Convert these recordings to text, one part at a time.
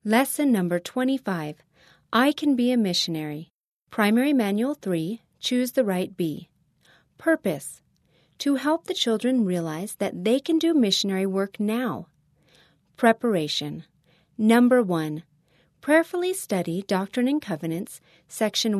Lesson number 25. I Can Be a Missionary. Primary Manual 3, Choose the Right Bee. Purpose: to help the children realize that they can do missionary work now. Preparation. Number 1. Prayerfully study Doctrine and Covenants, section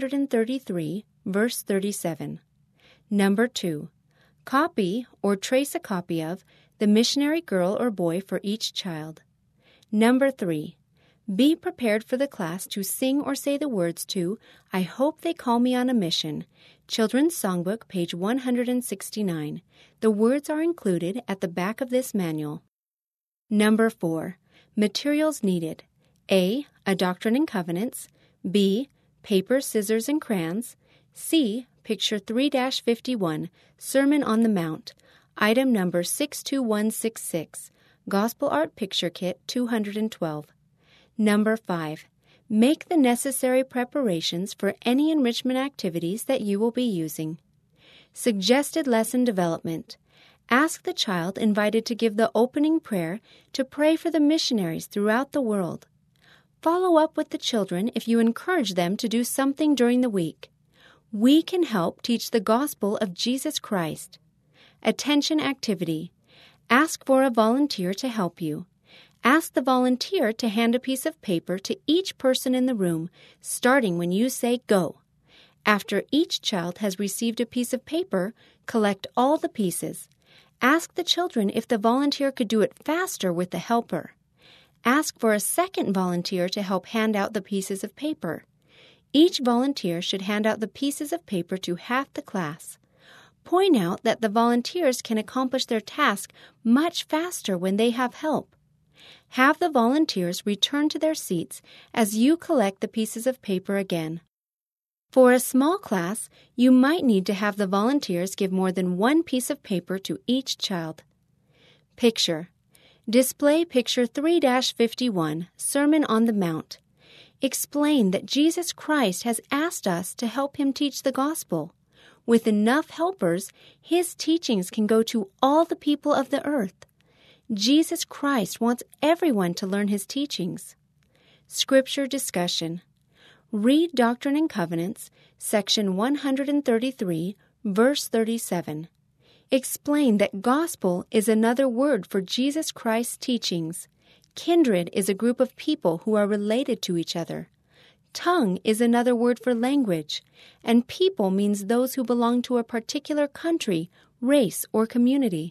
133, verse 37. Number 2. Copy or trace a copy of The Missionary Girl or Boy for each child. Number 3. Be prepared for the class to sing or say the words to I Hope They Call Me on a Mission, Children's Songbook, page 169. The words are included at the back of this manual. Number 4. Materials needed. A. A Doctrine and Covenants. B. Paper, scissors, and crayons. C. Picture 3-51, Sermon on the Mount. Item number 62166. Gospel Art Picture Kit 212. Number 5. Make the necessary preparations for any enrichment activities that you will be using. Suggested lesson development. Ask the child invited to give the opening prayer to pray for the missionaries throughout the world. Follow up with the children if you encourage them to do something during the week. We can help teach the gospel of Jesus Christ. Attention activity. Ask for a volunteer to help you. Ask the volunteer to hand a piece of paper to each person in the room, starting when you say go. After each child has received a piece of paper, collect all the pieces. Ask the children if the volunteer could do it faster with the helper. Ask for a second volunteer to help hand out the pieces of paper. Each volunteer should hand out the pieces of paper to half the class. Point out that the volunteers can accomplish their task much faster when they have help. Have the volunteers return to their seats as you collect the pieces of paper again. For a small class, you might need to have the volunteers give more than one piece of paper to each child. Picture. Display picture 3-51, Sermon on the Mount. Explain that Jesus Christ has asked us to help him teach the gospel. With enough helpers, his teachings can go to all the people of the earth. Jesus Christ wants everyone to learn his teachings. Scripture discussion. Read Doctrine and Covenants, section 133, verse 37. Explain that gospel is another word for Jesus Christ's teachings. Kindred is a group of people who are related to each other. Tongue is another word for language, and people means those who belong to a particular country, race, or community.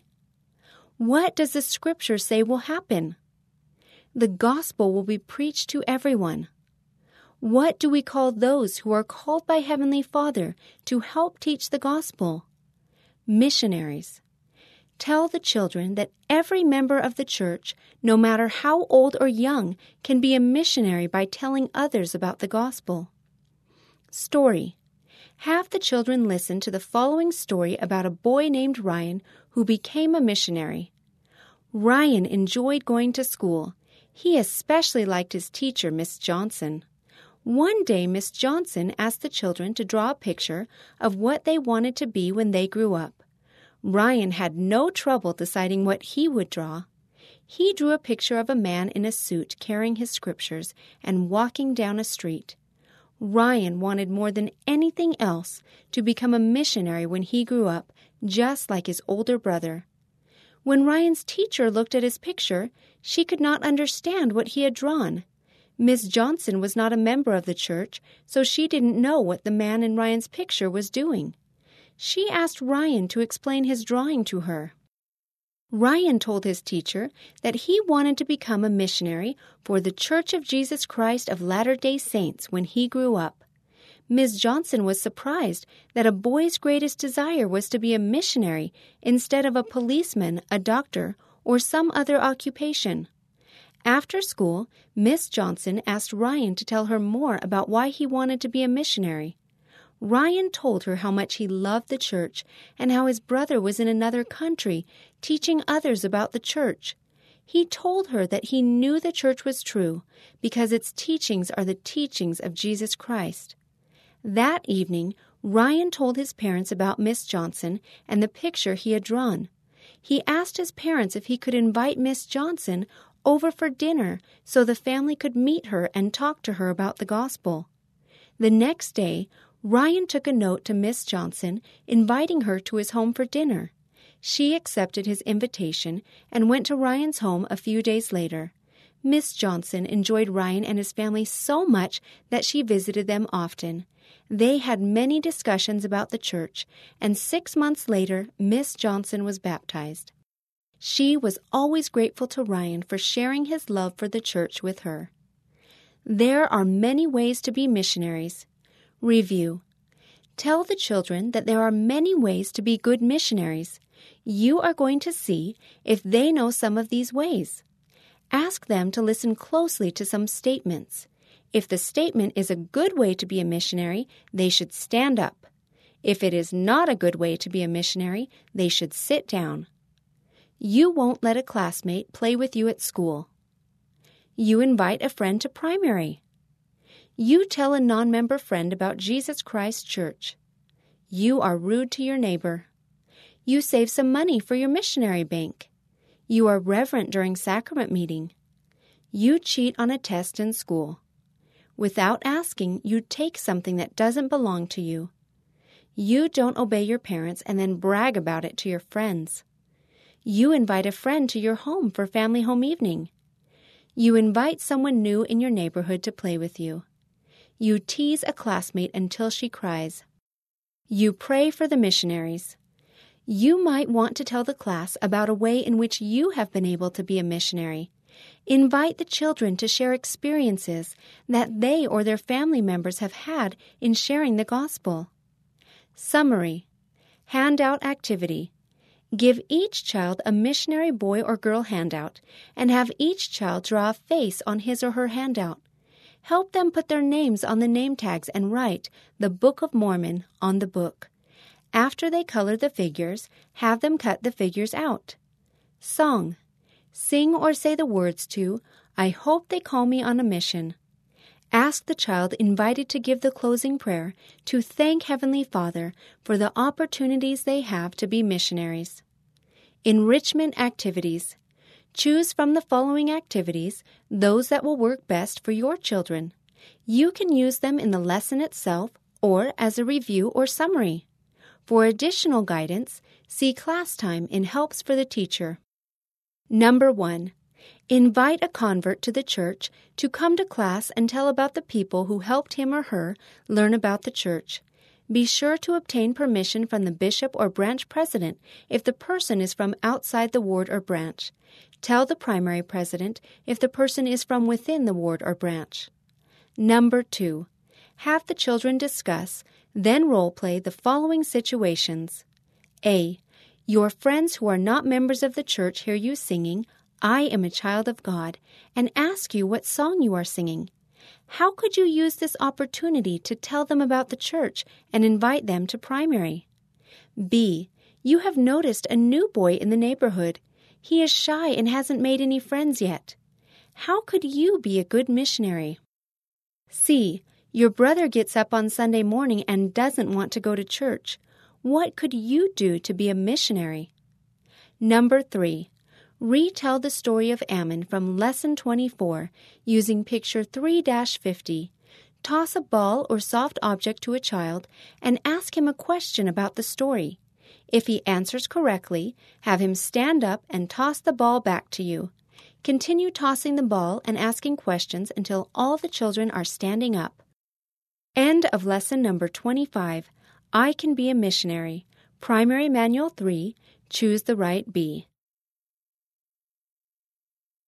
What does the scripture say will happen? The gospel will be preached to everyone. What do we call those who are called by Heavenly Father to help teach the gospel? Missionaries. Tell the children that every member of the church, no matter how old or young, can be a missionary by telling others about the gospel. Story. Have the children listen to the following story about a boy named Ryan who became a missionary. Ryan enjoyed going to school. He especially liked his teacher, Miss Johnson. One day, Miss Johnson asked the children to draw a picture of what they wanted to be when they grew up. Ryan had no trouble deciding what he would draw. He drew a picture of a man in a suit carrying his scriptures and walking down a street. Ryan wanted more than anything else to become a missionary when he grew up, just like his older brother. When Ryan's teacher looked at his picture, she could not understand what he had drawn. Miss Johnson was not a member of the church, so she didn't know what the man in Ryan's picture was doing. She asked Ryan to explain his drawing to her. Ryan told his teacher that he wanted to become a missionary for the Church of Jesus Christ of Latter-day Saints when he grew up. Ms. Johnson was surprised that a boy's greatest desire was to be a missionary instead of a policeman, a doctor, or some other occupation. After school, Miss Johnson asked Ryan to tell her more about why he wanted to be a missionary. Ryan told her how much he loved the church and how his brother was in another country teaching others about the church. He told her that he knew the church was true because its teachings are the teachings of Jesus Christ. That evening, Ryan told his parents about Miss Johnson and the picture he had drawn. He asked his parents if he could invite Miss Johnson over for dinner so the family could meet her and talk to her about the gospel. The next day, Ryan took a note to Miss Johnson inviting her to his home for dinner. She accepted his invitation and went to Ryan's home a few days later. Miss Johnson enjoyed Ryan and his family so much that she visited them often. They had many discussions about the church, and 6 months later, Miss Johnson was baptized. She was always grateful to Ryan for sharing his love for the church with her. There are many ways to be missionaries. Review. Tell the children that there are many ways to be good missionaries. You are going to see if they know some of these ways. Ask them to listen closely to some statements. If the statement is a good way to be a missionary, they should stand up. If it is not a good way to be a missionary, they should sit down. You won't let a classmate play with you at school. You invite a friend to primary. You tell a non-member friend about Jesus Christ Church. You are rude to your neighbor. You save some money for your missionary bank. You are reverent during sacrament meeting. You cheat on a test in school. Without asking, you take something that doesn't belong to you. You don't obey your parents and then brag about it to your friends. You invite a friend to your home for family home evening. You invite someone new in your neighborhood to play with you. You tease a classmate until she cries. You pray for the missionaries. You might want to tell the class about a way in which you have been able to be a missionary. Invite the children to share experiences that they or their family members have had in sharing the gospel. Summary. Handout activity. Give each child a missionary boy or girl handout and have each child draw a face on his or her handout. Help them put their names on the name tags and write the Book of Mormon on the book. After they color the figures, have them cut the figures out. Song. Sing or say the words to I Hope They Call Me on a Mission. Ask the child invited to give the closing prayer to thank Heavenly Father for the opportunities they have to be missionaries. Enrichment activities. Choose from the following activities those that will work best for your children. You can use them in the lesson itself or as a review or summary. For additional guidance, see class time in Helps for the Teacher. Number 1. Invite a convert to the church to come to class and tell about the people who helped him or her learn about the church. Be sure to obtain permission from the bishop or branch president if the person is from outside the ward or branch. Tell the primary president if the person is from within the ward or branch. Number 2. Have the children discuss, then role-play the following situations. A. Your friends who are not members of the church hear you singing, I am a child of God, and ask you what song you are singing. How could you use this opportunity to tell them about the church and invite them to primary? B. You have noticed a new boy in the neighborhood. He is shy and hasn't made any friends yet. How could you be a good missionary? C. Your brother gets up on Sunday morning and doesn't want to go to church. What could you do to be a missionary? Number 3. Retell the story of Ammon from Lesson 24 using Picture 3-50. Toss a ball or soft object to a child and ask him a question about the story. If he answers correctly, have him stand up and toss the ball back to you. Continue tossing the ball and asking questions until all the children are standing up. End of lesson number 25. I Can Be a Missionary. Primary Manual 3. Choose the right B.